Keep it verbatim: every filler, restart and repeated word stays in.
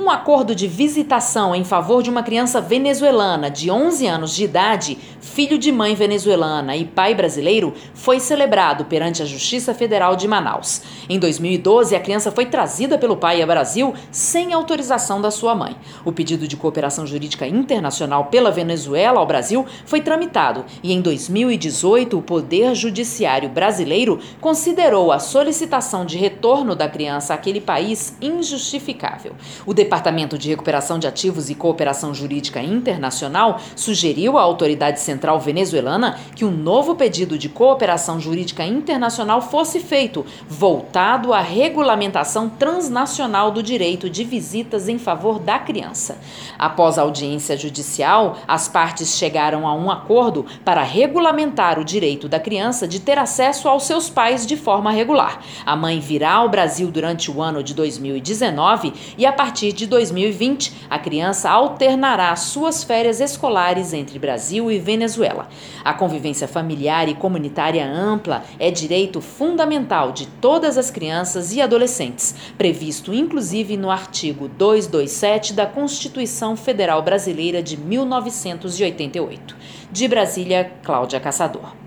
Um acordo de visitação em favor de uma criança venezuelana de onze anos de idade, filho de mãe venezuelana e pai brasileiro, foi celebrado perante a Justiça Federal de Manaus. Em dois mil e doze, a criança foi trazida pelo pai ao Brasil sem autorização da sua mãe. O pedido de cooperação jurídica internacional pela Venezuela ao Brasil foi tramitado e em dois mil e dezoito o Poder Judiciário brasileiro considerou a solicitação de retorno da criança àquele país injustificável. O Departamento de Recuperação de Ativos e Cooperação Jurídica Internacional sugeriu à autoridade central venezuelana que um novo pedido de cooperação jurídica internacional fosse feito, voltado à regulamentação transnacional do direito de visitas em favor da criança. Após a audiência judicial, as partes chegaram a um acordo para regulamentar o direito da criança de ter acesso aos seus pais de forma regular. A mãe virá ao Brasil durante o ano de dois mil e dezenove e, a partir de dois mil e vinte, a criança alternará suas férias escolares entre Brasil e Venezuela. A convivência familiar e comunitária ampla é direito fundamental de todas as crianças e adolescentes, previsto inclusive no artigo duzentos e vinte e sete da Constituição Federal Brasileira de mil novecentos e oitenta e oito. De Brasília, Cláudia Caçador.